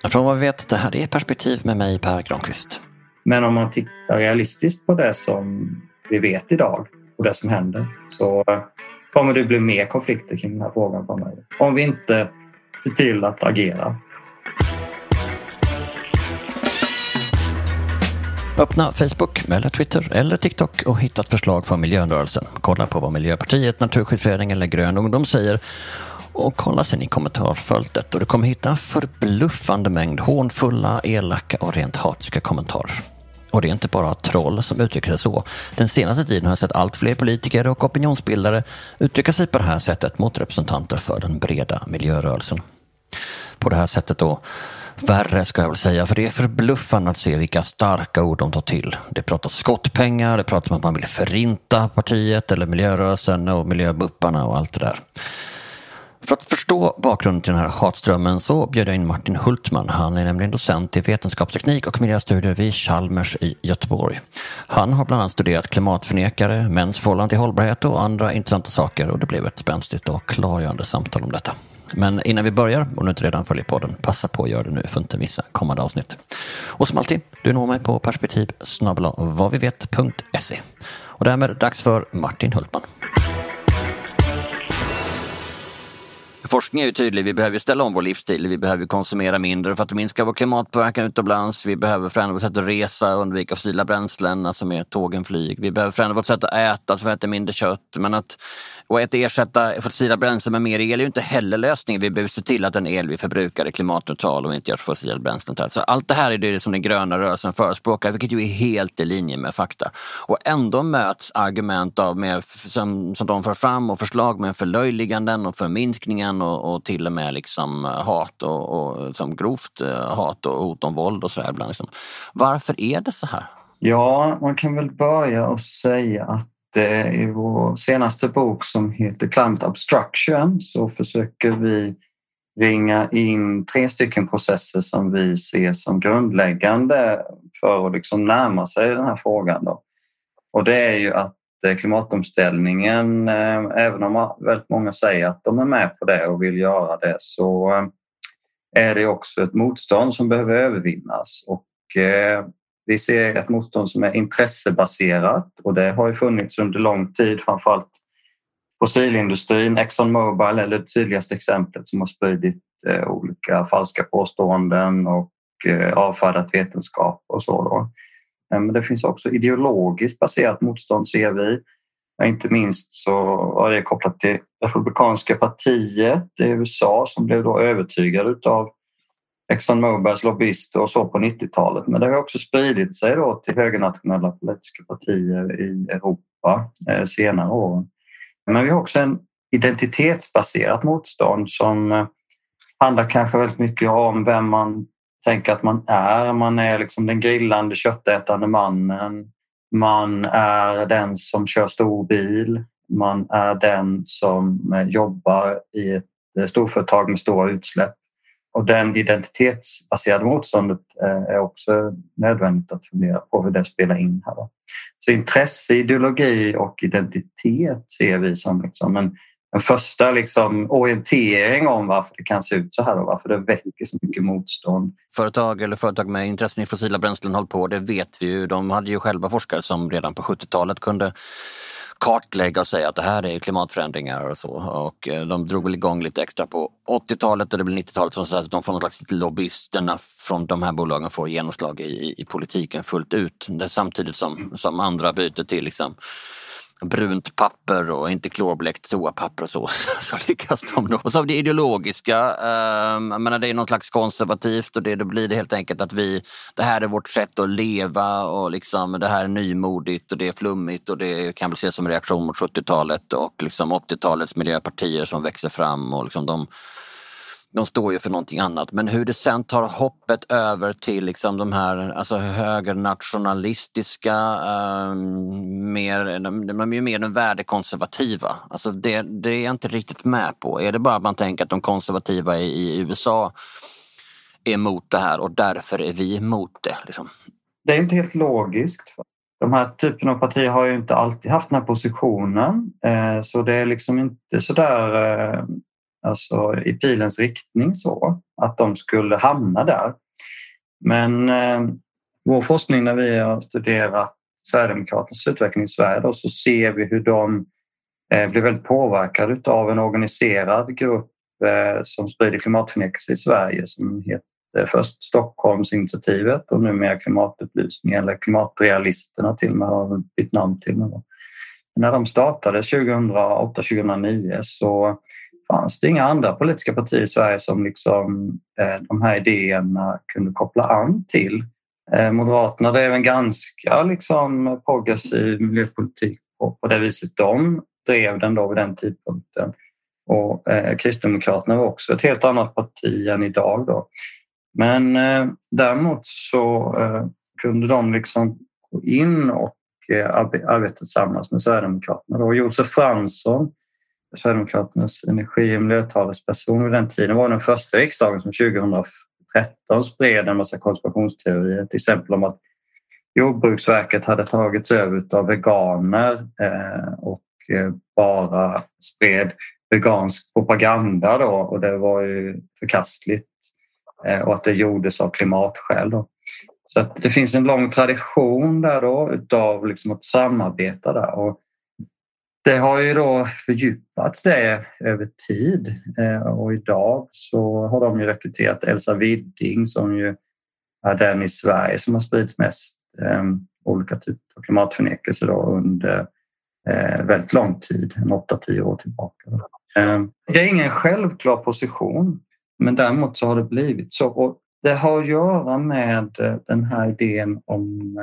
Från vad vi vet, det här är Perspektiv med mig, Per Granqvist. Men om man tittar realistiskt på det som vi vet idag och det som händer, så kommer det bli mer konflikter kring den här frågan framöver. Om vi inte ser till att agera. Öppna Facebook eller Twitter eller TikTok och hitta ett förslag från miljörörelsen. Kolla på vad Miljöpartiet, Naturskyddsföreningen eller Grön ungdom säger. Och kolla sen i kommentarfältet och du kommer hitta en förbluffande mängd hånfulla, elaka och rent hatiska kommentarer. Och det är inte bara troll som uttrycker sig så. Den senaste tiden har jag sett allt fler politiker och opinionsbildare uttrycka sig på det här sättet mot representanter för den breda miljörörelsen. På det här sättet då, värre ska jag väl säga, för det är förbluffande att se vilka starka ord de tar till. Det pratas skottpengar, det pratas om att man vill förinta partiet eller miljörörelsen och miljöbupparna och allt det där. För att förstå bakgrunden till den här hatströmmen så bjöd jag in Martin Hultman. Han är nämligen docent i vetenskapsteknik och miljöstudier vid Chalmers i Göteborg. Han har bland annat studerat klimatförnekare, mäns förhållande till hållbarhet och andra intressanta saker, och det blev ett spänstigt och klargörande samtal om detta. Men innan vi börjar, om du inte redan följer podden, passa på att göra det nu för att inte missa kommande avsnitt. Och som alltid, du når mig på perspektiv@vadvivet.se. Och därmed dags för Martin Hultman. Forskning är ju tydlig, vi behöver ställa om vår livsstil, vi behöver konsumera mindre för att minska vår klimatpåverkan utomlands, vi behöver förändra vårt sätt att resa, undvika fossila bränslen, alltså med tågen, flyg, vi behöver förändra vårt sätt att äta så vi äter mindre kött, men att ersätta fossila bränslen med mer el är ju inte heller lösningen. Vi behöver se till att den el vi förbrukar är klimatneutral och inte gör fossila bränslen. Så allt det här är det som den gröna rörelsen förespråkar, vilket ju är helt i linje med fakta. Och ändå möts argument som de för fram och förslag med förlöjliganden och förminskningen och till och med liksom hat och som grovt hat och hot om våld och så här ibland. Liksom. Varför är det så här? Ja, man kan väl börja och säga att i vår senaste bok som heter Climate Obstruction så försöker vi ringa in 3 stycken processer som vi ser som grundläggande för att liksom närma sig den här frågan. Då. Och det är ju att klimatomställningen, även om väldigt många säger att de är med på det och vill göra det, så är det också ett motstånd som behöver övervinnas. Och vi ser ett motstånd som är intressebaserat, och det har ju funnits under lång tid, framförallt fossilindustrin, ExxonMobil är det tydligaste exemplet som har spridit olika falska påståenden och avfärdat vetenskap och så då. Men det finns också ideologiskt baserat motstånd, ser vi. Inte minst så är det kopplat till Republikanska partiet i USA som blev då övertygade av ExxonMobils lobbyister och så på 90-talet. Men det har också spridit sig då till högernationella politiska partier i Europa senare år. Men vi har också en identitetsbaserat motstånd som handlar kanske väldigt mycket om vem man tänker att man är. Man är liksom den grillande, köttätande mannen. Man är den som kör stor bil. Man är den som jobbar i ett storföretag med stora utsläpp. Och den identitetsbaserade motståndet är också nödvändigt att fundera på hur det spelar in här. Så intresse, ideologi och identitet ser vi som liksom en första liksom orientering om varför det kan se ut så här och varför det väcker så mycket motstånd. Företag med intressen i fossila bränslen håller på, det vet vi ju. De hade ju själva forskare som redan på 70-talet kunde kartlägga och säga att det här är klimatförändringar och så. Och de drog väl igång lite extra på 80-talet och det blir 90-talet så att de får någon slags lobbyisterna från de här bolagen får genomslag i politiken fullt ut. Det är samtidigt som andra byter till liksom brunt papper och inte klorblekt toapapper och så lyckas de då. Och så det ideologiska, men det är något slags konservativt och då blir det helt enkelt att det här är vårt sätt att leva och liksom det här är nymodigt och det är flummigt och det kan väl ses som en reaktion mot 70-talet och liksom 80-talets miljöpartier som växer fram och liksom de står ju för någonting annat. Men hur det sen tar hoppet över till liksom de här alltså högernationalistiska, de är ju mer den värdekonservativa. Alltså det är jag inte riktigt med på. Är det bara att man tänker att de konservativa i USA är emot det här och därför är vi emot det? Liksom? Det är inte helt logiskt. De här typen av partier har ju inte alltid haft den här positionen. Så det är liksom inte så där alltså i pilens riktning så att de skulle hamna där. Men vår forskning när vi har studerat Sverigedemokraternas utveckling i Sverige då, så ser vi hur de blir väldigt påverkade av en organiserad grupp som sprider klimatförnekelse i Sverige som heter först Stockholmsinitiativet och numera klimatupplysning eller klimatrealisterna till och med har bytt namn till med. När de startade 2008-2009 så fanns det inga andra politiska partier i Sverige som liksom, de här idéerna kunde koppla an till. Moderaterna drev en ganska liksom, progressiv miljöpolitik på det viset de drev den då vid den tidpunkten. Och Kristdemokraterna var också ett helt annat parti än idag då. Men däremot så kunde de liksom gå in och arbeta tillsammans med Sverigedemokraterna. Då. Josef Fransson, Sverigedemokraternas energi- och miljötalesperson vid den tiden, var den första riksdagen som 2013 spred en massa konspirationsteorier. Till exempel om att Jordbruksverket hade tagits över av veganer och bara spred vegansk propaganda då, och det var ju förkastligt och att det gjordes av klimatskäl då. Så att det finns en lång tradition där då utav liksom att samarbeta där och det har ju då fördjupats det över tid och idag så har de ju rekryterat Elsa Widding som ju är den i Sverige som har spridit mest olika typer av klimatförnekelse då under väldigt lång tid, 8-10 år tillbaka. Det är ingen självklar position, men däremot så har det blivit så. Och det har att göra med den här idén om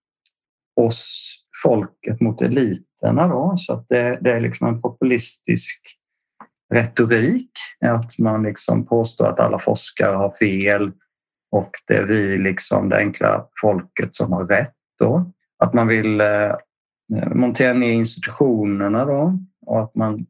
oss, folket mot eliterna. Då. Så att det är liksom en populistisk retorik, att man liksom påstår att alla forskare har fel och det är vi, liksom det enkla folket, som har rätt. Då. Att man vill montera ner institutionerna då, och att man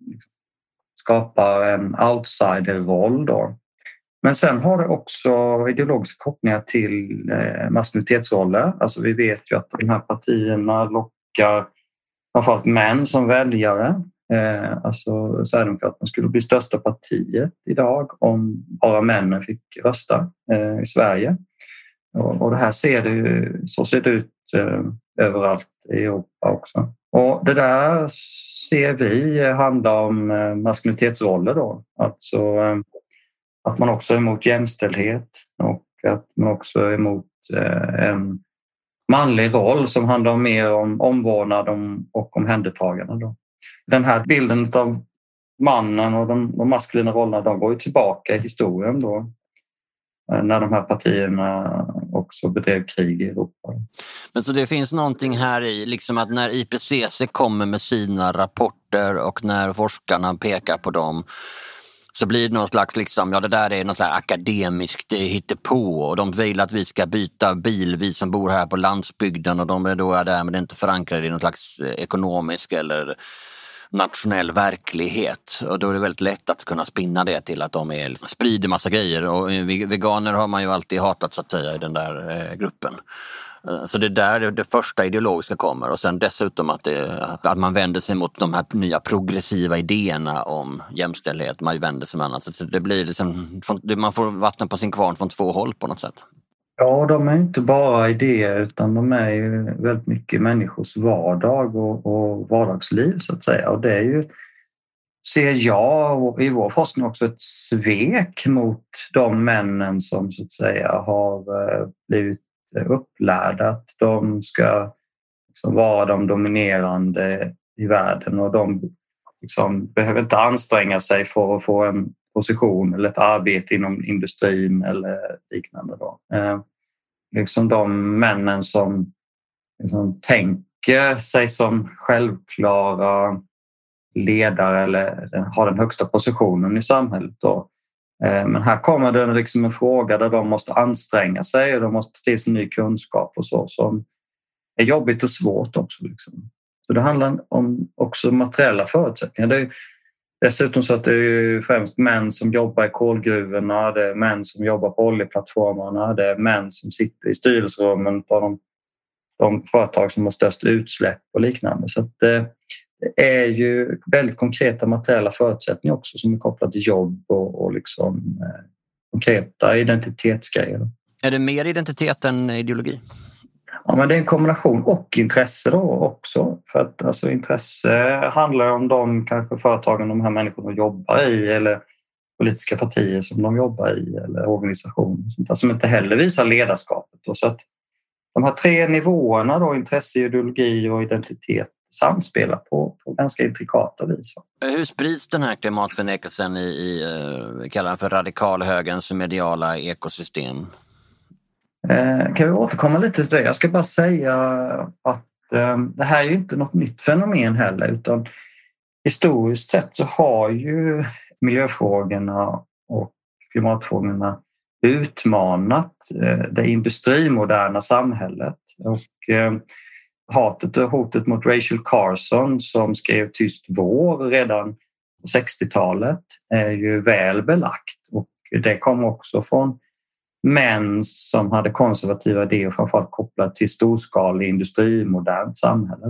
skapar en outsiderroll då. Men sen har det också ideologiska kopplingar till majoritetsroller. Alltså vi vet ju att de här partierna lockar framförallt män som väljare. Alltså Sverigedemokraterna skulle bli största partiet idag om bara männen fick rösta i Sverige. Och det här så ser det ut överallt i Europa också. Och det där ser vi handlar om maskulinitetsroller då. Alltså att man också är emot jämställdhet och att man också är emot en manlig roll som handlar mer om omvårdnad och omhändertagande då. Den här bilden av mannen och de maskulina rollerna, de går ju tillbaka i historien då. När de här partierna också bedrev krig i Europa. Men så det finns någonting här i liksom att när IPCC kommer med sina rapporter och när forskarna pekar på dem så blir det någon slags liksom, ja det där är något så här akademiskt hittepå och de vill att vi ska byta bil, vi som bor här på landsbygden och de är då där men inte förankrade i någon slags ekonomisk eller nationell verklighet och då är det väldigt lätt att kunna spinna det till att de sprider massa grejer och veganer har man ju alltid hatat så att säga i den där gruppen. Så det är där det första ideologiska kommer och sen dessutom att man vänder sig mot de här nya progressiva idéerna om jämställdhet, man vänder sig med annat. Så det blir liksom, man får vatten på sin kvarn från två håll på något sätt. Ja, de är inte bara idéer utan de är ju väldigt mycket människors vardag och vardagsliv så att säga. Och det är ju, ser jag i vår forskning också, ett svek mot de männen som så att säga har blivit upplärda att de ska liksom vara de dominerande i världen och de liksom behöver inte anstränga sig för att få en position eller ett arbete inom industrin eller liknande. Då. Liksom de männen som liksom tänker sig som självklara ledare eller har den högsta positionen i samhället. Då. Men här kommer det liksom en fråga där de måste anstränga sig och de måste ta till sig ny kunskap och så som är jobbigt och svårt också. Liksom. Så det handlar om också materiella förutsättningar. Det är dessutom så att det är främst män som jobbar i kolgruvorna, det är män som jobbar på oljeplattformarna, det är män som sitter i styrelserummen på de företag som har störst utsläpp och liknande. Så att det är ju väldigt konkreta materiella förutsättningar också som är kopplade till jobb och liksom konkreta identitetsgrejer. Är det mer identitet än ideologi? Ja, men det är en kombination och intresse då också. För att alltså, intresse handlar om de kanske företagen de här människorna jobbar i eller politiska partier som de jobbar i eller organisationer som inte heller visar ledarskapet. Då. Så att de här 3 nivåerna då, intresse, ideologi och identitet samspelar på ganska intrikata vis. Hur sprids den här klimatförnekelsen i kallar den för radikalhögerns mediala ekosystem? Kan vi återkomma lite till det? Jag ska bara säga att det här är ju inte något nytt fenomen heller utan historiskt sett så har ju miljöfrågorna och klimatfrågorna utmanat det industrimoderna samhället. Och hatet och hotet mot Rachel Carson som skrev Tyst vår redan på 60-talet är ju väl belagt. Och det kom också från män som hade konservativa idéer framförallt kopplat till storskalig industrimodernt samhälle.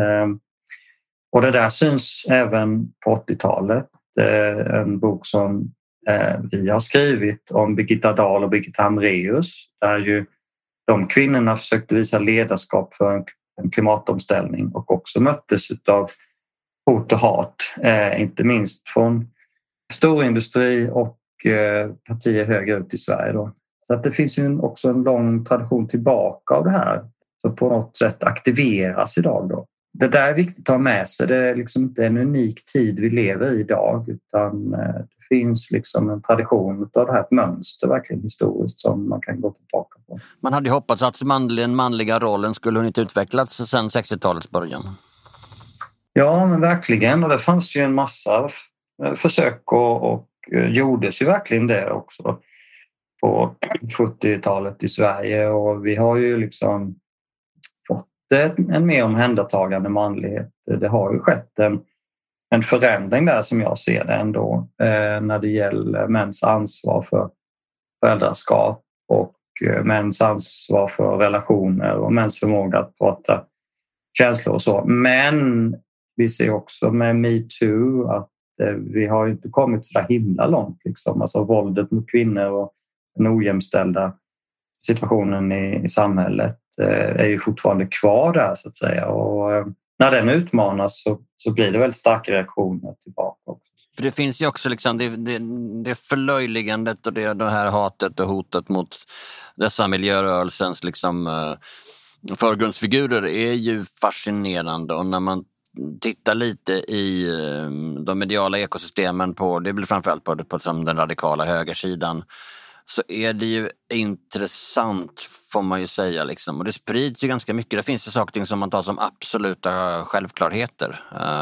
Och det där syns även på 80-talet. En bok som vi har skrivit om Birgitta Dahl och Birgitta Hambraeus där ju de kvinnorna försökte visa ledarskap för en klimatomställning och också möttes av hot och hat, inte minst från storindustri och partier höger ut i Sverige. Då. Så att det finns ju också en lång tradition tillbaka av det här som på något sätt aktiveras idag. Då. Det där är viktigt att ha med sig. Det är liksom inte en unik tid vi lever i idag utan det finns liksom en tradition av det här, ett mönster verkligen historiskt som man kan gå tillbaka på. Man hade ju hoppats att den manliga rollen skulle hunnit utvecklats sedan 60-talets början. Ja, men verkligen. Och det fanns ju en massa försök och gjordes ju verkligen det också på 70-talet i Sverige. Och vi har ju liksom fått en mer omhändertagande manlighet. Det har ju skett en förändring där som jag ser det ändå när det gäller mäns ansvar för föräldraskap och mäns ansvar för relationer och mäns förmåga att prata känslor och så. Men vi ser också med MeToo att vi har inte kommit så där himla långt. Liksom. Alltså våldet mot kvinnor och den ojämställda situationen i samhället är ju fortfarande kvar där så att säga. Och när den utmanas så blir det väldigt starka reaktioner tillbaka också. För det finns ju också liksom det förlöjligandet och det här hatet och hotet mot dessa miljörörelsens liksom förgrundsfigurer är ju fascinerande och när man tittar lite i de mediala ekosystemen på, det blir framförallt på som den radikala högersidan så är det ju intressant får man ju säga liksom. Och det sprids ju ganska mycket. Det finns ju saker som man tar som absoluta självklarheter.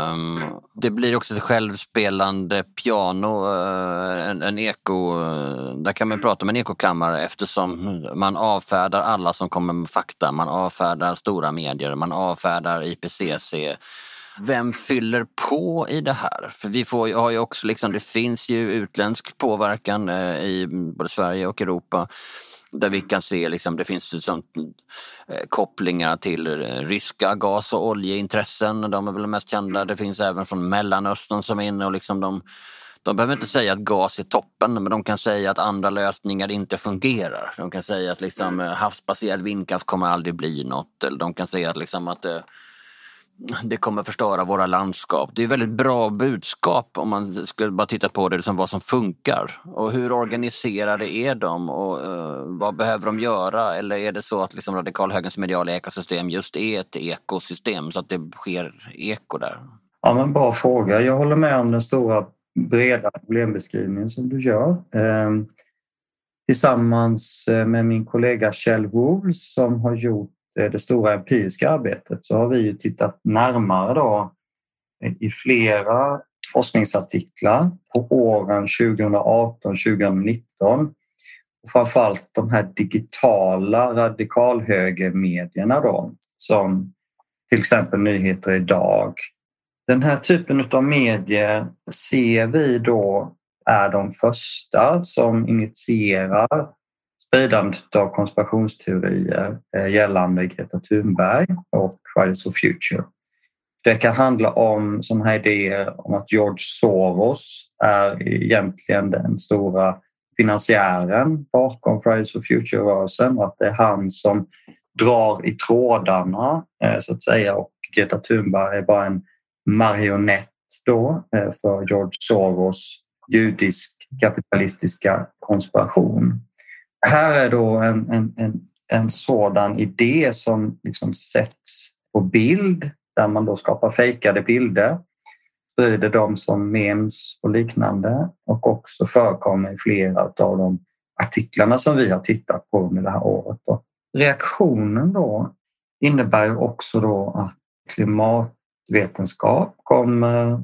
Det blir också ett självspelande piano, en eko, där kan man prata om en ekokammare eftersom man avfärdar alla som kommer med fakta. Man avfärdar stora medier, man avfärdar IPCC. Vem fyller på i det här? För vi har ju också liksom, det finns ju utländsk påverkan i både Sverige och Europa där vi kan se liksom, det finns sånt, kopplingar till ryska gas- och oljeintressen. De är väl mest kända. Det finns även från Mellanöstern som är inne och liksom de behöver inte säga att gas är toppen men de kan säga att andra lösningar inte fungerar. De kan säga att liksom, havsbaserad vindkraft kommer aldrig bli något. Eller de kan säga att, liksom, att det kommer förstöra våra landskap. Det är väldigt bra budskap om man skulle bara titta på det liksom vad som funkar. Och hur organiserade är de och vad behöver de göra? Eller är det så att liksom radikalhögerns mediala ekosystem just är ett ekosystem så att det sker eko där? Ja, men bra fråga. Jag håller med om den stora breda problembeskrivningen som du gör. Tillsammans med min kollega Kjell Wools som har gjort det stora empiriska arbetet så har vi ju tittat närmare då i flera forskningsartiklar på åren 2018-2019 och framförallt de här digitala radikalhögermedierna då som till exempel Nyheter idag. Den här typen av medier ser vi då är de första som initierar spridandet av konspirationsteorier gällande Greta Thunberg och Fridays for Future. Det kan handla om sådana här idéer om att George Soros är egentligen den stora finansiären bakom Fridays for Future-rörelsen och att det är han som drar i trådarna så att säga, och Greta Thunberg är bara en marionett då för George Soros judisk kapitalistiska konspiration. Här är då en sådan idé som liksom sätts på bild där man då skapar fejkade bilder, sprider dem som memes och liknande och också förekommer i flera av de artiklarna som vi har tittat på under det här året. Reaktionen då innebär också då att klimatvetenskap kommer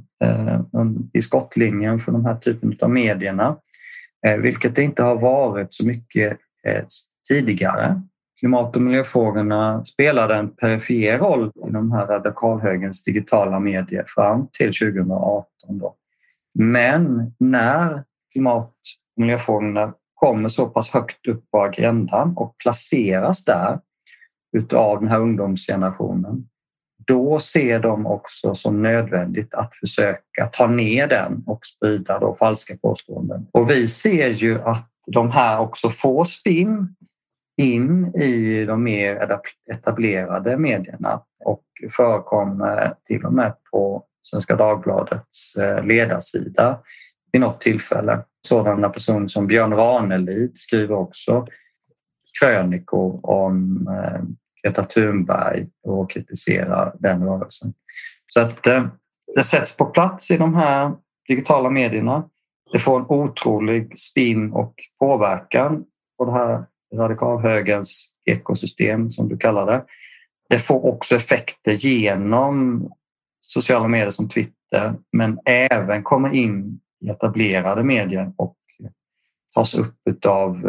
i skottlinjen för de här typen av medierna, vilket det inte har varit så mycket tidigare. Klimat- och miljöfrågorna spelade en perifer roll i de här radikalhögerns digitala medier fram till 2018. Då. Men när klimat- och miljöfrågorna kommer så pass högt upp på agendan och placeras där utav den här ungdomsgenerationen, då ser de också som nödvändigt att försöka ta ner den och sprida då falska påståenden. Och vi ser ju att de här också får spinn in i de mer etablerade medierna och förekommer till och med på Svenska Dagbladets ledarsida vid något tillfälle. Sådana personer som Björn Ranelid skriver också krönikor om Greta Thunberg och kritiserar den rörelsen. Så att det sätts på plats i de här digitala medierna. Det får en otrolig spin och påverkan på det här radikalhögerns ekosystem som du kallar det. Det får också effekter genom sociala medier som Twitter, men även kommer in i etablerade medier och tas upp av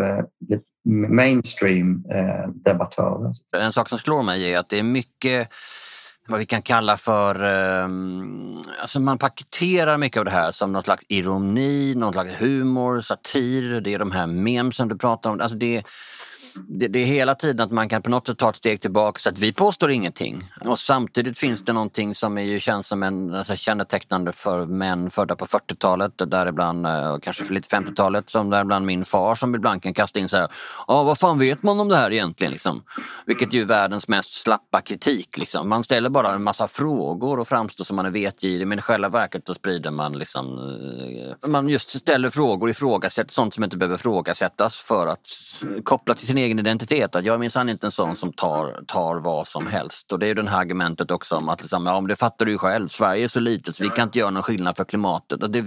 mainstream debattörer. En sak som slår mig är att det är mycket vad vi kan kalla för alltså man paketerar mycket av det här som någon slags ironi, någon slags humor, satir, det är de här memes som du pratar om. Alltså det är hela tiden att man kan på något sätt ta ett steg tillbaka så att vi påstår ingenting. Och samtidigt finns det någonting som ju känns som alltså kännetecknande för män födda på 40-talet, däribland kanske för lite 50-talet, som däribland min far som ibland kan kasta in så här: vad fan vet man om det här egentligen liksom? Vilket ju är världens mest slappa kritik liksom. Man ställer bara en massa frågor och framstår som man är vetgirig, men i själva verket så sprider man liksom man just ställer frågor, ifrågasätter sånt som inte behöver ifrågasättas för att koppla till sin egen identitet. Att jag är minsann inte en sån som tar vad som helst. Och det är ju det här argumentet också om att liksom, men det fattar du ju själv. Sverige är så litet så vi kan inte göra någon skillnad för klimatet. Och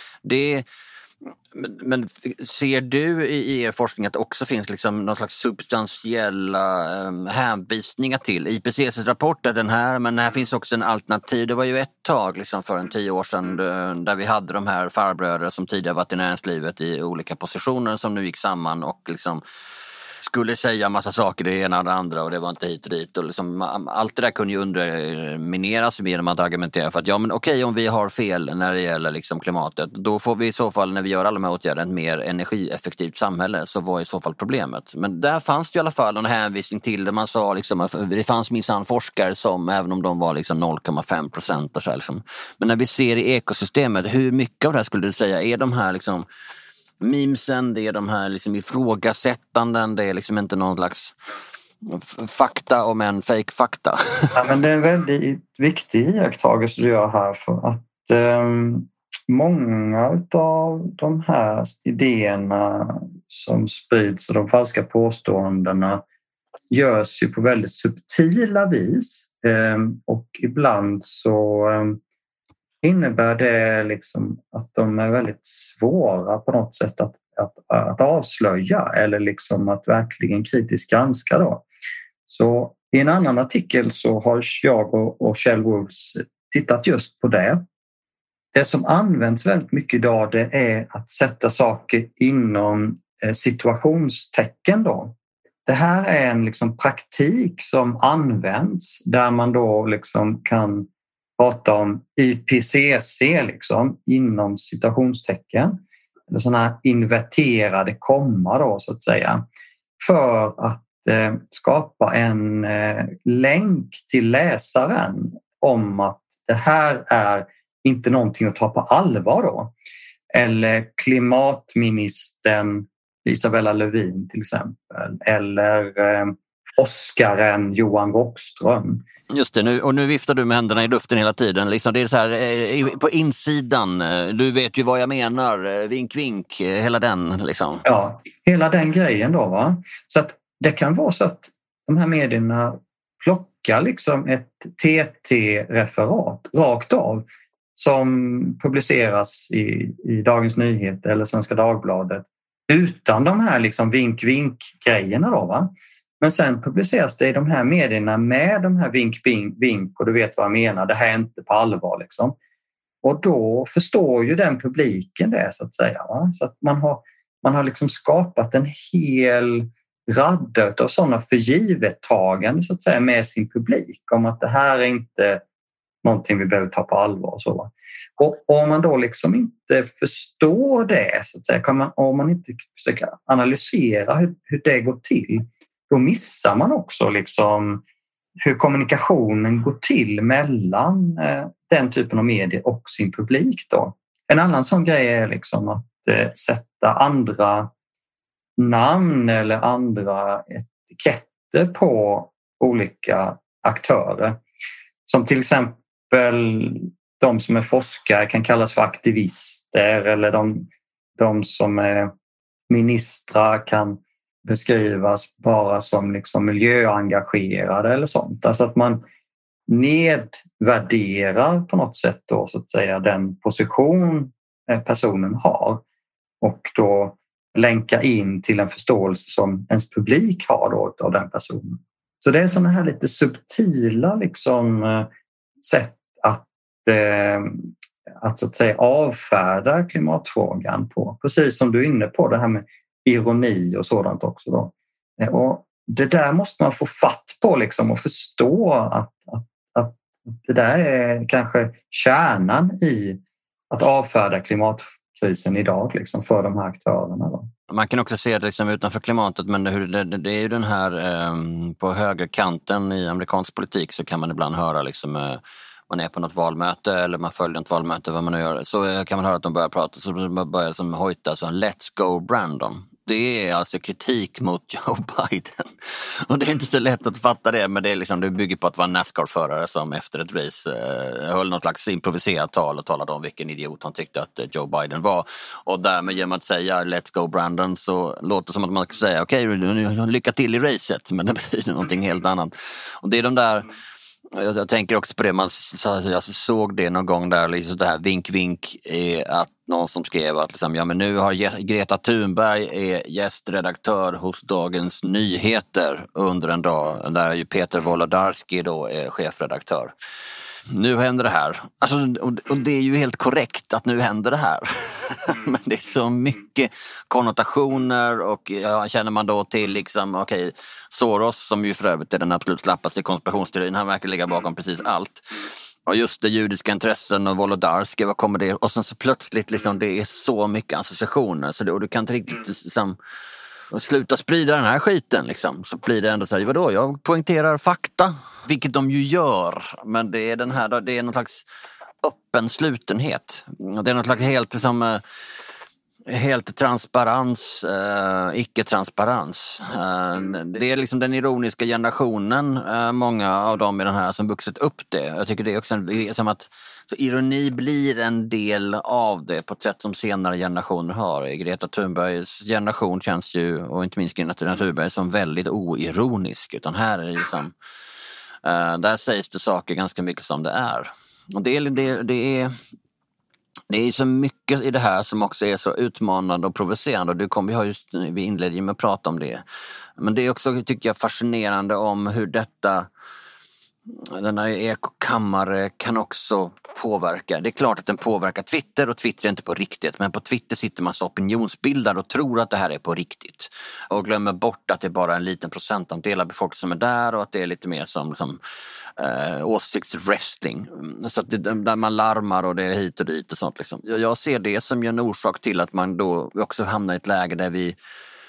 men ser du i er forskning att det också finns liksom någon slags substantiella hänvisningar till IPCCs rapport är den här, men här finns också en alternativ. Det var ju ett tag liksom för 10 år sedan där vi hade de här farbröder som tidigare varit i näringslivet i olika positioner som nu gick samman och liksom skulle säga massa saker, det ena och det andra, och det var inte hit och dit. Och liksom, allt det där kunde ju undermineras genom att argumentera för att ja men okej, om vi har fel när det gäller liksom klimatet, då får vi i så fall när vi gör alla de här åtgärderna ett mer energieffektivt samhälle, så var i så fall problemet. Men där fanns det i alla fall en hänvisning till det. Man sa liksom att det fanns minsann forskare som, även om de var liksom 0,5% och så här, liksom. Men när vi ser i ekosystemet, hur mycket av det här skulle du säga är de här liksom memesen, det är de här liksom ifrågasättanden, det är liksom inte någon slags fakta om en fake fakta. Ja, men det är en väldigt viktig iakttagelse du gör här, för att många av de här idéerna som sprids och de falska påståendena görs ju på väldigt subtila vis och ibland så innebär det liksom att de är väldigt svåra på något sätt att avslöja eller liksom att verkligen kritiskt granska då. Så i en annan artikel så har jag och Kjell Wolfs tittat just på det. Det som används väldigt mycket idag, det är att sätta saker inom situationstecken då. Det här är en liksom praktik som används där man då liksom kan prata om IPCC liksom, inom citationstecken, eller sådana här inverterade komma då, så att säga, för att skapa en länk till läsaren om att det här är inte någonting att ta på allvar då. Eller klimatministern Isabella Lövin till exempel. Eller forskaren Johan Rockström. Just det, nu viftar du med händerna i luften hela tiden. Liksom det är så här, på insidan, du vet ju vad jag menar, vink vink, hela den liksom. Ja, hela den grejen då va. Så att det kan vara så att de här medierna plockar liksom ett TT-referat rakt av som publiceras i Dagens Nyheter eller Svenska Dagbladet utan de här liksom vink-vink-grejerna då va. Men sen publiceras det i de här medierna med de här vink och du vet vad jag menar, det här är inte på allvar liksom. Och då förstår ju den publiken det så att säga. Va? Så att man har liksom skapat en hel radda av sådana förgivettagande så att säga med sin publik om att det här är inte någonting vi behöver ta på allvar och så. Va? Och om man då liksom inte förstår det så att säga, om man inte försöker analysera hur det går till, då missar man också liksom hur kommunikationen går till mellan den typen av medier och sin publik. Då. En annan sån grej är liksom att sätta andra namn eller andra etiketter på olika aktörer. Som till exempel de som är forskare kan kallas för aktivister eller de som är ministrar kan beskrivas bara som liksom miljöengagerade eller sånt. Alltså att man nedvärderar på något sätt då, så att säga, den position personen har och då länka in till en förståelse som ens publik har då av den personen. Så det är sådana här lite subtila liksom, sätt att så att säga avfärda klimatfrågan på. Precis som du är inne på det här med ironi och sådant också. Då. Och det där måste man få fatt på liksom, och förstå att det där är kanske kärnan i att avfärda klimatkrisen idag liksom, för de här aktörerna. Då. Man kan också se det liksom utanför klimatet, men det är ju den här på högerkanten i amerikansk politik så kan man ibland höra liksom man är på något valmöte eller man följer ett valmöte, vad man nu gör, så kan man höra att de börjar prata, så börjar som hojta så let's go Brandon. Det är alltså kritik mot Joe Biden. Och det är inte så lätt att fatta det, men det är liksom, det bygger på att det var en NASCAR-förare som efter ett race höll något slags improviserat tal och talade om vilken idiot han tyckte att Joe Biden var. Och därmed genom att säga let's go Brandon så låter det som att man ska säga okej, lycka till i racet, men det betyder någonting helt annat. Och det är de där. Jag tänker också på det, jag såg det någon gång där, liksom det här vink-vink, att någon som skrev att liksom, ja, men nu har Greta Thunberg är gästredaktör hos Dagens Nyheter under en dag, där ju Peter Wolodarski då är chefredaktör. Nu händer det här. Alltså, och det är ju helt korrekt att nu händer det här. Men det är så mycket konnotationer och känner man då till liksom, okej, Soros som ju för övrigt är den absolut slappaste konspirationsteorin, han verkar ligga bakom precis allt. Och just det judiska intressen och Wolodarski, vad kommer det? Och sen så plötsligt liksom, det är så mycket associationer så och du kan inte riktigt liksom, och sluta sprida den här skiten liksom, så blir det ändå så här, vadå, jag poängterar fakta, vilket de ju gör, men det är den här, det är någon slags öppen slutenhet, det är någon slags helt transparens, icke-transparens. Det är liksom den ironiska generationen, många av dem i den här som vuxit upp det. Jag tycker det är också som att så ironi blir en del av det på ett sätt som senare generationer har. Greta Thunbergs generation känns ju, och inte minst Greta Thunberg, som väldigt oironisk, utan här är det liksom, där sägs det saker ganska mycket som det är. Och det är så mycket i det här som också är så utmanande och provocerande, och vi inledde ju med att prata om det. Men det är också, tycker jag, fascinerande om hur denna ekokammare kan också påverka. Det är klart att den påverkar Twitter, och Twitter är inte på riktigt, men på Twitter sitter man så opinionsbildare och tror att det här är på riktigt och glömmer bort att det är bara en liten procentandel av befolkningen som är där och att det är lite mer som åsiktswrestling. Så att där man larmar och det är hit och dit och sånt liksom. Jag ser det som en orsak till att man då också hamnar i ett läge där vi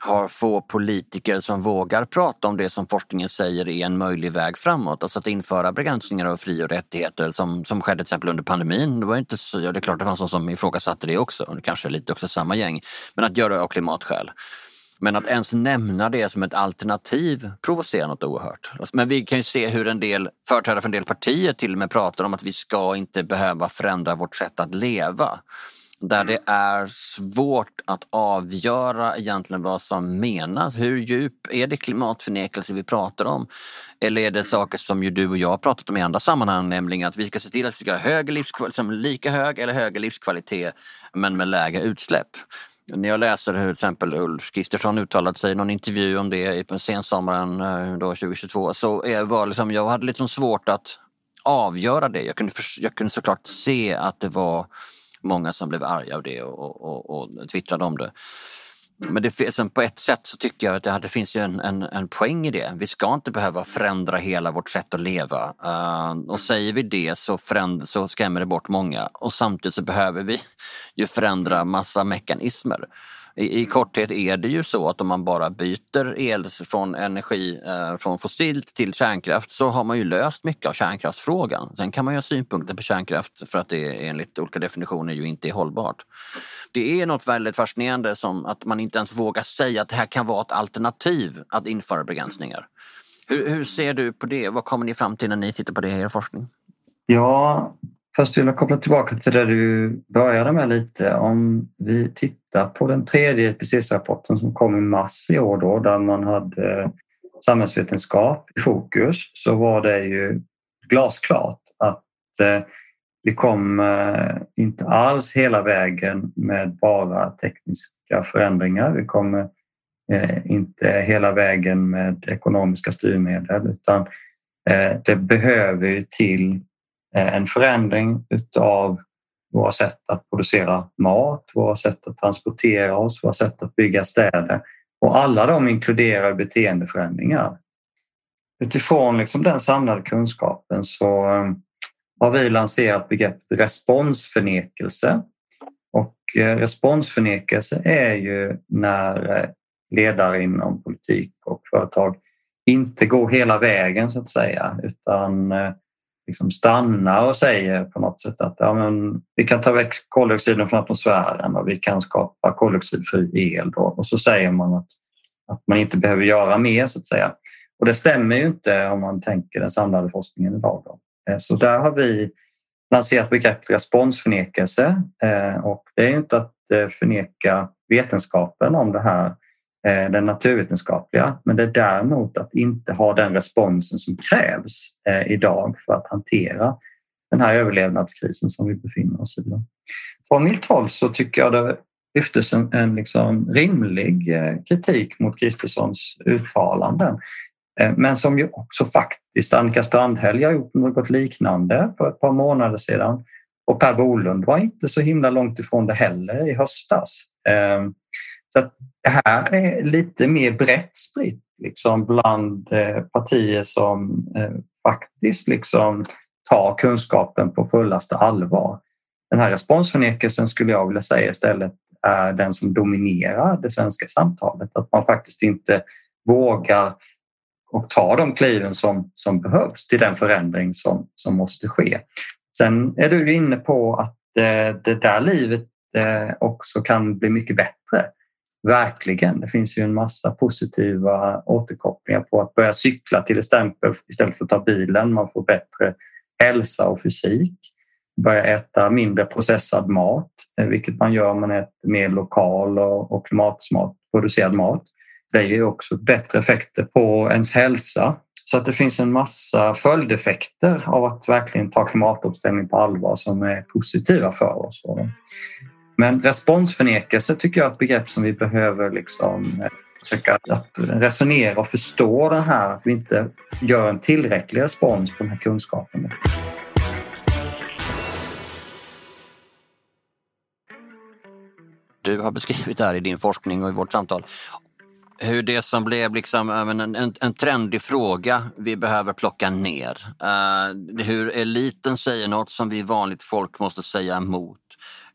har få politiker som vågar prata om det som forskningen säger är en möjlig väg framåt. Alltså att införa begränsningar av fri- och rättigheter som skedde till exempel under pandemin. Det var inte så, ja, det är klart det fanns någon som ifrågasatte det också. Det kanske är lite också samma gäng. Men att göra det av klimatskäl. Men att ens nämna det som ett alternativ provocerar något oerhört. Men vi kan ju se hur en del företrädare för en del partier till och med pratar om att vi ska inte behöva förändra vårt sätt att leva. Där det är svårt att avgöra egentligen vad som menas. Hur djup är det klimatförnekelse vi pratar om? Eller är det saker som ju du och jag har pratat om i andra sammanhang, nämligen att vi ska se till att vi ska ha högre livskvalitet, som lika hög eller högre livskvalitet men med lägre utsläpp. När jag läser hur till exempel Ulf Kristersson uttalat sig i någon intervju om det på sensommaren 2022 så var liksom, jag hade liksom svårt att avgöra det. Jag kunde såklart se att det var många som blev arga av det och twittrade om det. Men på ett sätt så tycker jag att det finns ju en poäng i det. Vi ska inte behöva förändra hela vårt sätt att leva. Och säger vi det så skrämmer det bort många. Och samtidigt så behöver vi ju förändra massa mekanismer. I korthet är det ju så att om man bara byter el från energi från fossilt till kärnkraft så har man ju löst mycket av kärnkraftsfrågan. Sen kan man ju ha synpunkter på kärnkraft för att det enligt olika definitioner ju inte är hållbart. Det är något väldigt fascinerande som att man inte ens vågar säga att det här kan vara ett alternativ att införa begränsningar. Hur ser du på det? Vad kommer ni fram till när ni tittar på det i er forskning? Ja, först vill jag koppla tillbaka till det du började med lite. Om vi tittar på den tredje IPCC-rapporten som kom i mars i år då, där man hade samhällsvetenskap i fokus, så var det ju glasklart att vi kom inte alls hela vägen med bara tekniska förändringar. Vi kommer inte hela vägen med ekonomiska styrmedel, utan det behöver ju till en förändring utav våra sätt att producera mat, våra sätt att transportera oss, våra sätt att bygga städer. Och alla de inkluderar beteendeförändringar. Utifrån liksom den samlade kunskapen så har vi lanserat begreppet responsförnekelse. Och responsförnekelse är ju när ledare inom politik och företag inte går hela vägen så att säga, utan liksom stannar och säger på något sätt att ja, men vi kan ta väck koldioxiden från atmosfären och vi kan skapa koldioxidfri el då. Och så säger man att man inte behöver göra mer så att säga. Och det stämmer ju inte om man tänker den samlade forskningen idag då. Så där har vi lanserat begreppet responsförnekelse och det är ju inte att förneka vetenskapen om det här, den naturvetenskapliga, men det är däremot att inte ha den responsen som krävs idag för att hantera den här överlevnadskrisen som vi befinner oss i. Från mitt håll så tycker jag det lyftes en liksom rimlig kritik mot Kristerssons uttalanden, men som ju också faktiskt Annika Strandhäll har gjort något liknande för ett par månader sedan, och Per Bolund var inte så himla långt ifrån det heller i höstas. Så att det här är lite mer brett spritt liksom bland partier som faktiskt liksom tar kunskapen på fullaste allvar. Den här responsförnekelsen skulle jag vilja säga istället är den som dominerar det svenska samtalet. Att man faktiskt inte vågar och ta de kliven som behövs till den förändring som måste ske. Sen är du inne på att det där livet också kan bli mycket bättre. Verkligen. Det finns ju en massa positiva återkopplingar på att börja cykla till exempel istället för att ta bilen. Man får bättre hälsa och fysik. Börja äta mindre processad mat, vilket man gör om man äter mer lokal och klimatsmart producerad mat. Det ger också bättre effekter på ens hälsa. Så att det finns en massa följdeffekter av att verkligen ta klimatomställning på allvar som är positiva för oss. Men responsförnekelse tycker jag är ett begrepp som vi behöver liksom försöka att resonera och förstå det här, att vi inte gör en tillräcklig respons på den här kunskapen. Du har beskrivit det här i din forskning och i vårt samtal. Hur det som blev liksom en trendig fråga vi behöver plocka ner. Hur eliten säger något som vi vanligt folk måste säga emot.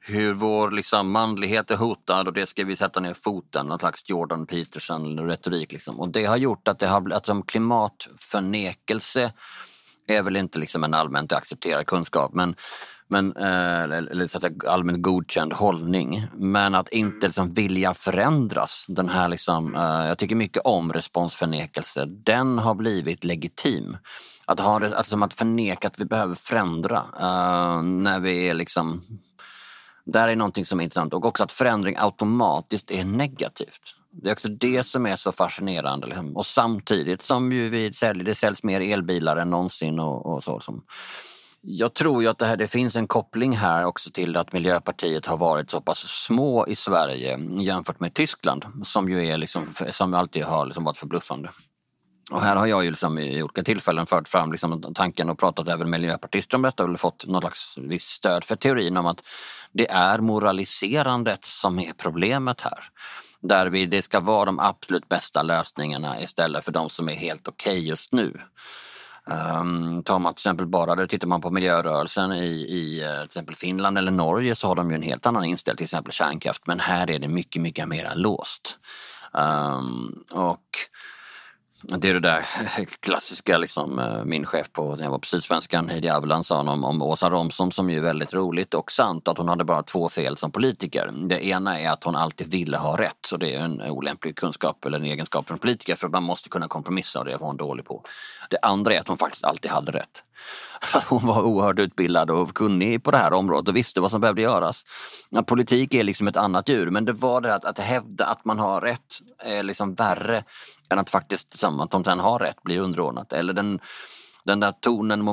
hur vår liksom manlighet är hotad och det ska vi sätta ner foten, någon slags Jordan Peterson-retorik liksom. Och det har gjort att det har blivit, att klimatförnekelse är väl inte liksom en allmänt accepterad kunskap, eller så att säga allmänt godkänd hållning, men att inte liksom vilja förändras, den här liksom, jag tycker mycket om responsförnekelse, den har blivit legitim. Att ha det, alltså att förneka att vi behöver förändra när vi är liksom, där är någonting som är intressant, och också att förändring automatiskt är negativt. Det är också det som är så fascinerande liksom. Och samtidigt som ju det säljs mer elbilar än någonsin och så som. Jag tror ju att det finns en koppling här också till att Miljöpartiet har varit så pass små i Sverige jämfört med Tyskland, som ju är liksom, som alltid har liksom varit förbluffande. Och här har jag ju liksom i olika tillfällen fört fram liksom tanken och pratat även med miljöpartister om detta och fått något slags viss stöd för teorin om att det är moraliserandet som är problemet här. Där det ska vara de absolut bästa lösningarna istället för de som är helt okej just nu. Tar man till exempel tittar man på miljörörelsen i till exempel Finland eller Norge, så har de ju en helt annan inställning till exempel kärnkraft, men här är det mycket, mycket mer låst. Och det är det där klassiska liksom, min chef när jag var på Sydsvenskan, Heidi Avlan, sa om Åsa Romson, som ju är väldigt roligt och sant, att hon hade bara 2 fel som politiker. Det ena är att hon alltid ville ha rätt, så det är en olämplig kunskap eller en egenskap från politiker, för man måste kunna kompromissa, och det var hon dålig på. Det andra är att hon faktiskt alltid hade rätt. Hon var oerhört utbildad och kunnig på det här området och visste vad som behövde göras. Politik är liksom ett annat djur, men det var det att hävda att man har rätt är liksom värre än att faktiskt att de sen har rätt blir underordnat. Eller den där tonen och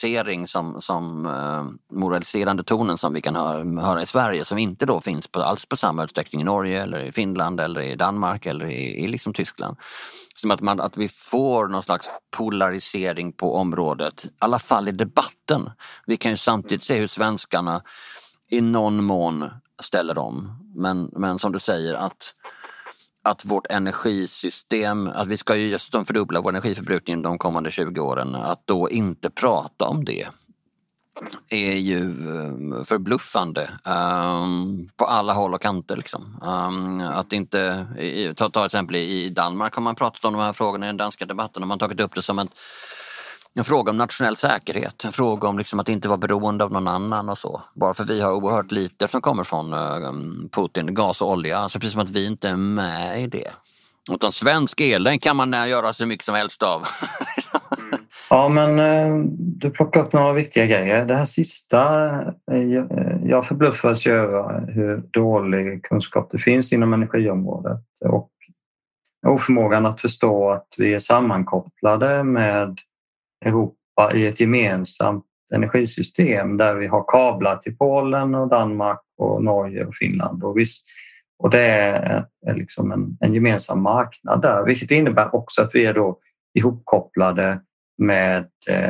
moraliserande tonen som vi kan höra i Sverige, som inte då finns alls på samma utsträckning i Norge eller i Finland eller i Danmark eller i liksom Tyskland. Som att vi får någon slags polarisering på området, i alla fall i debatten. Vi kan ju samtidigt se hur svenskarna i någon mån ställer om. Men som du säger, att vårt energisystem, att vi ska ju dessutom fördubbla vår energiförbrukning de kommande 20 åren, att då inte prata om det är ju förbluffande på alla håll och kanter liksom. Att inte ta exempel i Danmark har man pratat om de här frågorna i den danska debatten, och man tagit upp det som en fråga om nationell säkerhet, en fråga om liksom att inte vara beroende av någon annan och så. Bara för vi har oerhört lite som kommer från Putin, gas och olja, alltså precis som att vi inte är med i det. Utan svensk el, den kan man göra så mycket som helst av. Ja, men du plockar upp några viktiga grejer. Det här sista, jag förbluffas ju över hur dålig kunskap det finns inom energiområdet och oförmågan att förstå att vi är sammankopplade med Europa i ett gemensamt energisystem där vi har kablar till Polen och Danmark och Norge och Finland. Och det är liksom en gemensam marknad där, vilket innebär också att vi är då ihopkopplade med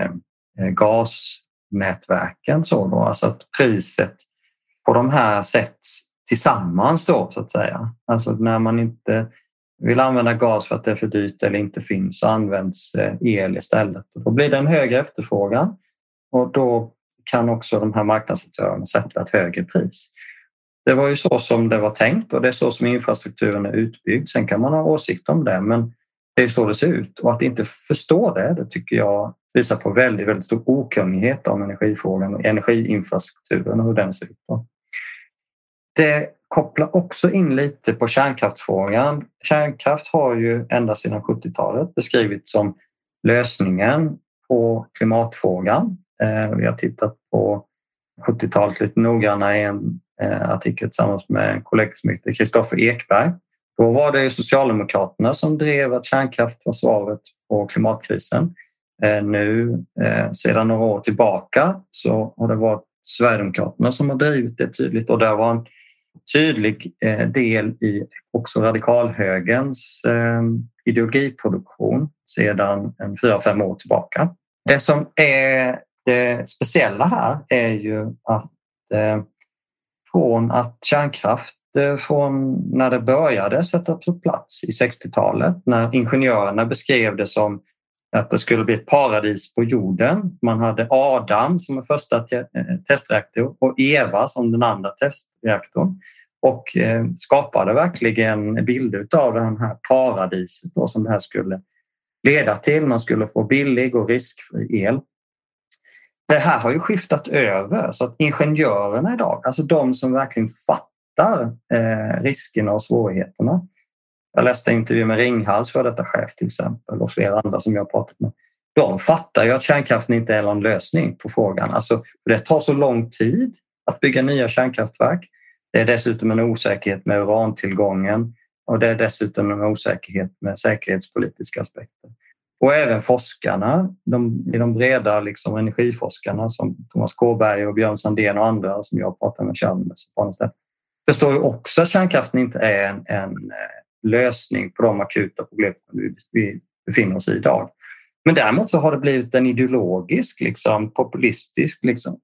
gasnätverken. Alltså att priset på de här sätts tillsammans då, så att säga. Alltså när man inte vill använda gas för att det är för dyrt eller inte finns, så används el istället. Och då blir det en högre efterfrågan, och då kan också de här marknadsaktörerna sätta ett högre pris. Det var ju så som det var tänkt, och det är så som infrastrukturen är utbyggd. Sen kan man ha åsikt om det, men det är så det ser ut. Och att inte förstå det tycker jag visar på väldigt, väldigt stor okunnighet om energifrågan och energiinfrastrukturen och hur den ser ut. Det kopplar också in lite på kärnkraftfrågan. Kärnkraft har ju ända sedan 70-talet beskrivits som lösningen på klimatfrågan. Vi har tittat på 70-talet lite noggrannare i en artikel tillsammans med en kollega som heter Kristoffer Ekberg. Då var det Socialdemokraterna som drev att kärnkraft var svaret på klimatkrisen. Nu, sedan några år tillbaka, så har det varit Sverigedemokraterna som har drivit det tydligt, och det var en tydlig del i också radikalhögerns ideologiproduktion sedan 4-5 år tillbaka. Det som är det speciella här är ju att från att kärnkraft från när det började sätta på plats i 60-talet, när ingenjörerna beskrev det som att det skulle bli ett paradis på jorden. Man hade Adam som en första testreaktor och Eva som den andra testreaktorn. Och skapade verkligen bilder av det här paradiset då, som det här skulle leda till. Man skulle få billig och riskfri el. Det här har ju skiftat över så att ingenjörerna idag, alltså de som verkligen fattar riskerna och svårigheterna. Jag läste en intervju med Ringhals för detta chef till exempel och flera andra som jag har pratat med. De fattar ju att kärnkraften inte är någon lösning på frågan. Alltså, det tar så lång tid att bygga nya kärnkraftverk. Det är dessutom en osäkerhet med urantillgången och det är dessutom en osäkerhet med säkerhetspolitiska aspekter. Och även forskarna, de breda liksom, energiforskarna som Thomas Kåberg och Björn Sandén och andra som jag pratar med Chalmers. Det står ju också att kärnkraften inte är en lösning på de akuta problem vi befinner oss i idag. Men däremot så har det blivit en ideologisk, liksom, populistisk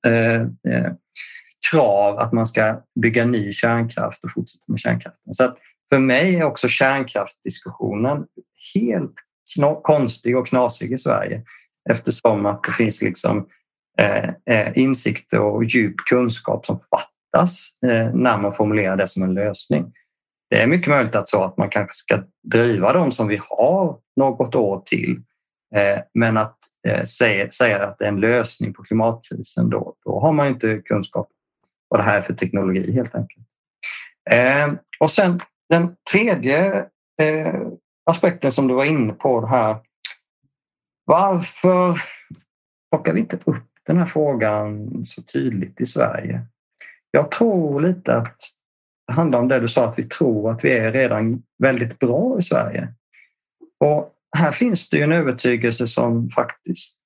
krav att man ska bygga ny kärnkraft och fortsätta med kärnkraften. Så att för mig är också kärnkraftdiskussionen helt konstig och knasig i Sverige eftersom att det finns liksom, insikter och djup kunskap som fattas när man formulerar det som en lösning. Det är mycket möjligt att man kanske ska driva dem som vi har något år till. Men att säga att det är en lösning på klimatkrisen, då har man inte kunskap vad det här är för teknologi helt enkelt. Och sen den tredje aspekten som du var inne på det här. Varför plockar vi inte upp den här frågan så tydligt i Sverige? Jag tror lite att det handlar om det du sa, att vi tror att vi är redan väldigt bra i Sverige. Och här finns det ju en övertygelse som faktiskt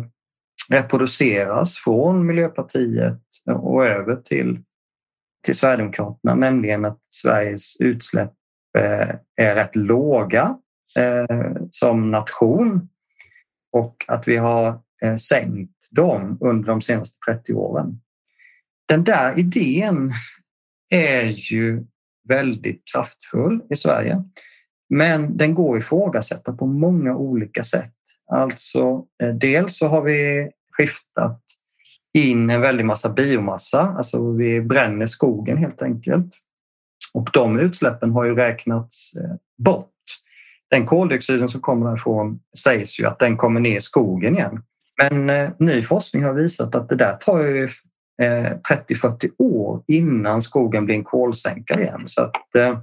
reproduceras från Miljöpartiet och över till Sverigedemokraterna, nämligen att Sveriges utsläpp är rätt låga som nation och att vi har sänkt dem under de senaste 30 åren. Den där idén är ju väldigt kraftfull i Sverige, men den går att ifrågasätta på många olika sätt. Alltså, dels så har vi skiftat in en väldig massa biomassa, alltså vi bränner skogen helt enkelt. Och de utsläppen har ju räknats bort. Den koldioxiden som kommer därifrån sägs ju att den kommer ner i skogen igen. Men ny forskning har visat att det där tar ju 30-40 år innan skogen blir en kolsänka igen. Så att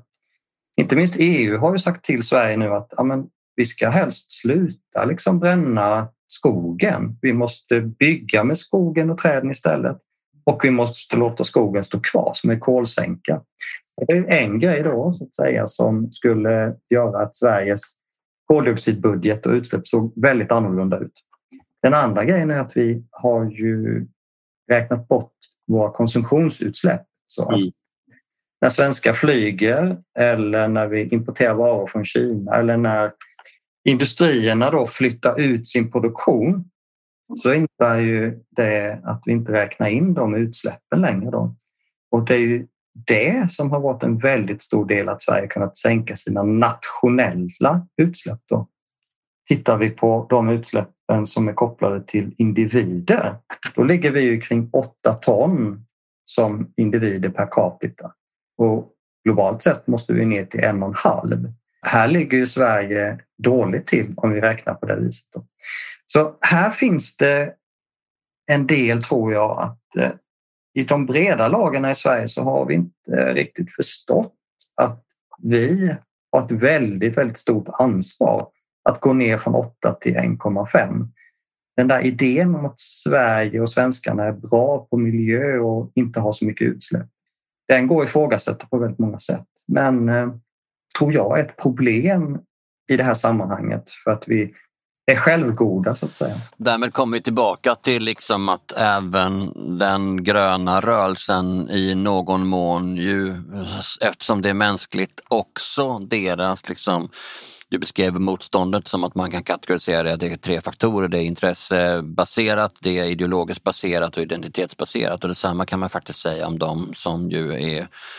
inte minst EU har ju sagt till Sverige nu att vi ska helst sluta liksom bränna skogen. Vi måste bygga med skogen och träden istället. Och vi måste låta skogen stå kvar som en kolsänka. Det är en grej då så att säga som skulle göra att Sveriges koldioxidbudget och utsläpp såg väldigt annorlunda ut. Den andra grejen är att vi har ju räknat bort våra konsumtionsutsläpp. Så när svenskar flyger eller när vi importerar varor från Kina eller när industrierna då flyttar ut sin produktion, så innebär ju det att vi inte räknar in de utsläppen längre då. Och det är ju det som har varit en väldigt stor del att Sverige kunnat sänka sina nationella utsläpp då. Tittar vi på de utsläppen som är kopplade till individer, då ligger vi ju kring 8 ton som individer per capita. Och globalt sett måste vi ner till 1,5. Här ligger ju Sverige dåligt till om vi räknar på det viset då. Så här finns det en del, tror jag, att i de breda lagarna i Sverige så har vi inte riktigt förstått att vi har ett väldigt, väldigt stort ansvar att gå ner från 8 till 1,5. Den där idén om att Sverige och svenskarna är bra på miljö och inte har så mycket utsläpp, den går att ifrågasätta på väldigt många sätt. Men tror jag är ett problem i det här sammanhanget för att vi är självgoda så att säga. Därmed kommer vi tillbaka till liksom att även den gröna rörelsen i någon mån ju, eftersom det är mänskligt, också deras liksom, du beskrev motståndet som att man kan kategorisera det är 3 faktorer. Det är intressebaserat, det är ideologiskt baserat och identitetsbaserat. Och detsamma kan man faktiskt säga om de som ju är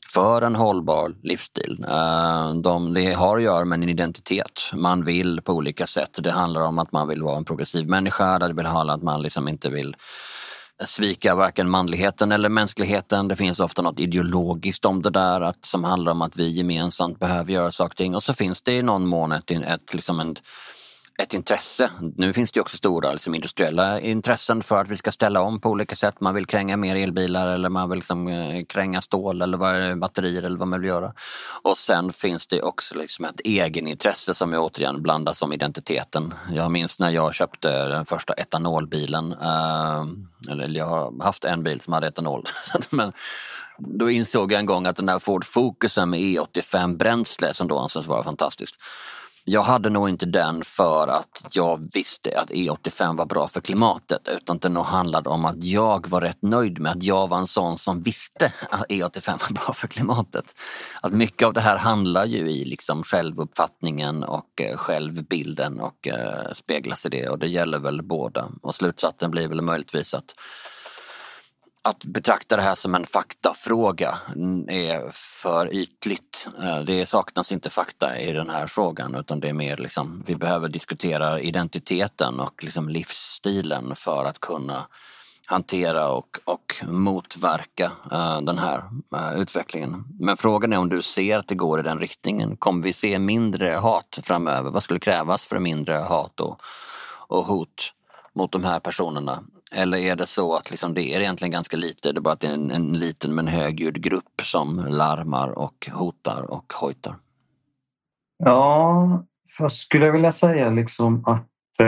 för en hållbar livsstil. Det har att göra med en identitet. Man vill på olika sätt. Det handlar om att man vill vara en progressiv människa. Det vill handla om att man liksom inte vill svika varken manligheten eller mänskligheten. Det finns ofta något ideologiskt om det där som handlar om att vi gemensamt behöver göra saker och ting. Och så finns det i någon mån ett intresse. Nu finns det också stora industriella intressen för att vi ska ställa om på olika sätt. Man vill kränga mer elbilar eller man vill kränga stål eller batterier eller vad man vill göra. Och sen finns det också ett egenintresse som är återigen blandas om identiteten. Jag minns när jag köpte den första etanolbilen. Eller jag har haft en bil som hade etanol. Men då insåg jag en gång att den där Ford Focusen med E85 bränsle som då anses vara fantastiskt. Jag hade nog inte den för att jag visste att E85 var bra för klimatet, utan det nog handlade om att jag var rätt nöjd med att jag var en sån som visste att E85 var bra för klimatet. Att mycket av det här handlar ju i självuppfattningen och självbilden och speglas i det, och det gäller väl båda. Och slutsatsen blir väl möjligtvis att betrakta det här som en faktafråga är för ytligt. Det saknas inte fakta i den här frågan, utan det är mer vi behöver diskutera identiteten och livsstilen för att kunna hantera och motverka den här utvecklingen. Men frågan är om du ser att det går i den riktningen. Kommer vi se mindre hat framöver? Vad skulle krävas för mindre hat och hot mot de här personerna? Eller är det så att det är egentligen ganska lite, det är bara att det är en liten men högljudd grupp som larmar och hotar och hojtar? Ja, först skulle jag vilja säga att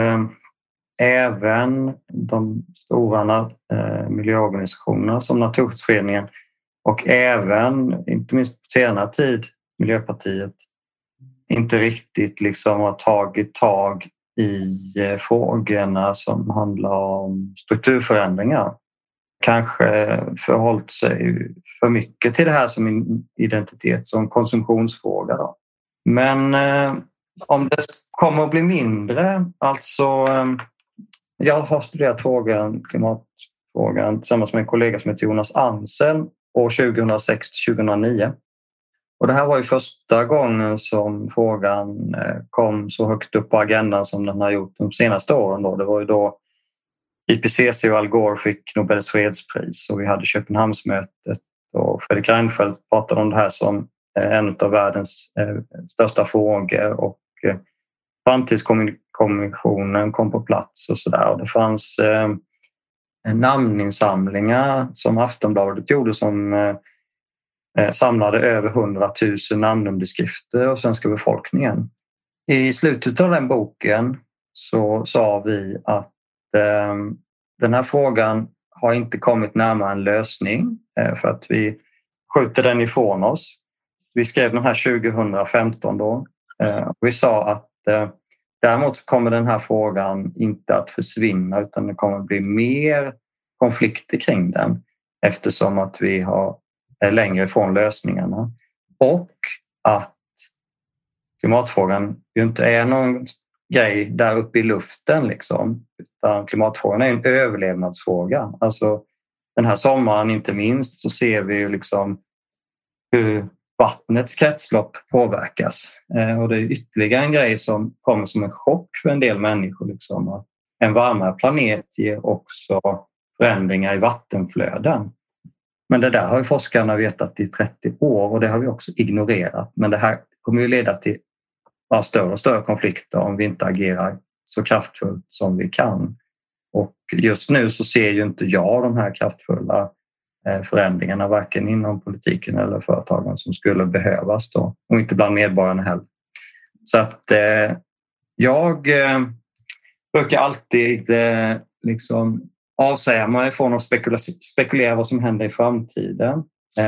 även de stora miljöorganisationerna som Naturskyddsföreningen och även, inte minst på senare tid, Miljöpartiet inte riktigt har tagit tag i frågorna som handlar om strukturförändringar. Kanske förhållit sig för mycket till det här som en identitet, som konsumtionsfråga då. Men om det kommer att bli mindre, jag har studerat klimatfrågan tillsammans med en kollega som heter Jonas Ansel år 2006-2009. Och det här var ju första gången som frågan kom så högt upp på agendan som den har gjort de senaste åren. Då. Det var ju då IPCC och Al Gore fick Nobels fredspris och vi hade Köpenhamnsmötet och Fredrik Reinfeldt pratade om det här som en av världens största frågor, och framtidskommissionen kom på plats och sådär. Det fanns namninsamlingar som Aftonbladet gjorde som samlade över 100 000 namnunderskrifter av svenska befolkningen. I slutet av den boken så sa vi att den här frågan har inte kommit närmare en lösning för att vi skjuter den ifrån oss. Vi skrev den här 2015 då. Vi sa att däremot kommer den här frågan inte att försvinna, utan det kommer att bli mer konflikter kring den eftersom att vi är längre ifrån lösningarna, och att klimatfrågan ju inte är någon grej där uppe i luften utan klimatfrågan är en överlevnadsfråga. Alltså den här sommaren inte minst så ser vi hur vattnets kretslopp påverkas, och det är ytterligare en grej som kommer som en chock för en del människor att en varmare planet ger också förändringar i vattenflöden. Men det där har ju forskarna vetat i 30 år och det har vi också ignorerat. Men det här kommer ju leda till större och större konflikter om vi inte agerar så kraftfullt som vi kan. Och just nu så ser ju inte jag de här kraftfulla förändringarna varken inom politiken eller företagen som skulle behövas då, och inte bland medborgarna heller. Så att jag brukar alltid avsäga mig från att spekulera vad som händer i framtiden.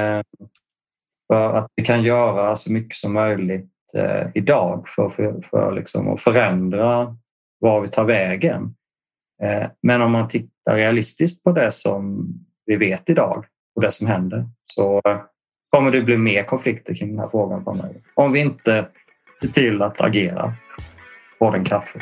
För att vi kan göra så mycket som möjligt idag för att förändra var vi tar vägen. Men om man tittar realistiskt på det som vi vet idag och det som händer, så kommer det bli mer konflikter kring den här frågan framöver. Om vi inte ser till att agera på den kraften.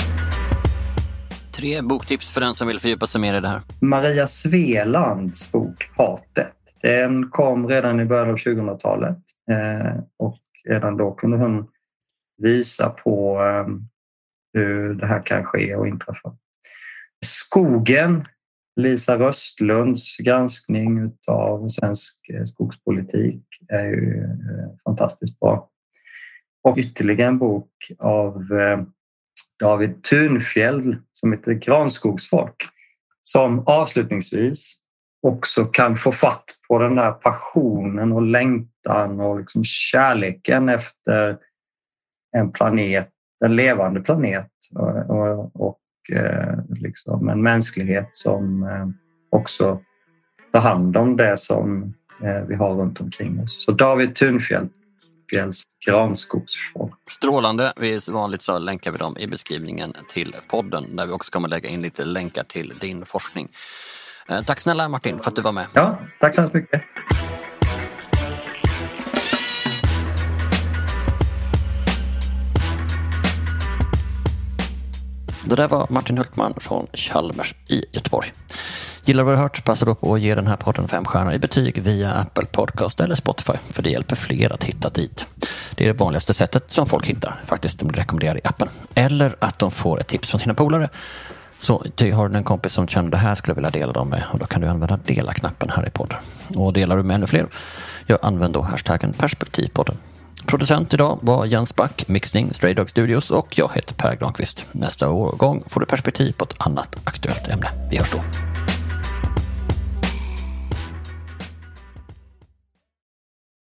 3 boktips för den som vill fördjupa sig mer i det här. Maria Svelands bok hatet. Den kom redan i början av 2000-talet och redan då kunde hon visa på hur det här kan ske och inträffa. Skogen, Lisa Röstlunds granskning av svensk skogspolitik är ju fantastiskt bra. Och ytterligare en bok av David Thunfjell som heter Granskogsfolk, som avslutningsvis också kan få fatt på den där passionen och längtan och liksom kärleken efter en levande planet och liksom en mänsklighet som också tar hand om det som vi har runt omkring oss. Så David Thunfjells Granskogsfolk. Strålande. Vanligt så länkar vi dem i beskrivningen till podden där vi också kommer lägga in lite länkar till din forskning. Tack snälla Martin för att du var med. Ja, tack så mycket. Det där var Martin Hultman från Chalmers i Göteborg. Gillar du vad du hört? Passa då på att ge den här podden 5 stjärnor i betyg via Apple Podcast eller Spotify, för det hjälper fler att hitta dit. Det är det vanligaste sättet som folk hittar, faktiskt, de rekommenderar i appen. Eller att de får ett tips från sina polare. Så har du en kompis som känner det här skulle vilja dela dem med, och då kan du använda dela-knappen här i podden. Och delar du med ännu fler, använd då hashtaggen perspektivpodden. Producent idag var Jens Back, mixning Stray Dog Studios, och jag heter Per Granqvist. Nästa gång får du perspektiv på ett annat aktuellt ämne. Vi hörs då.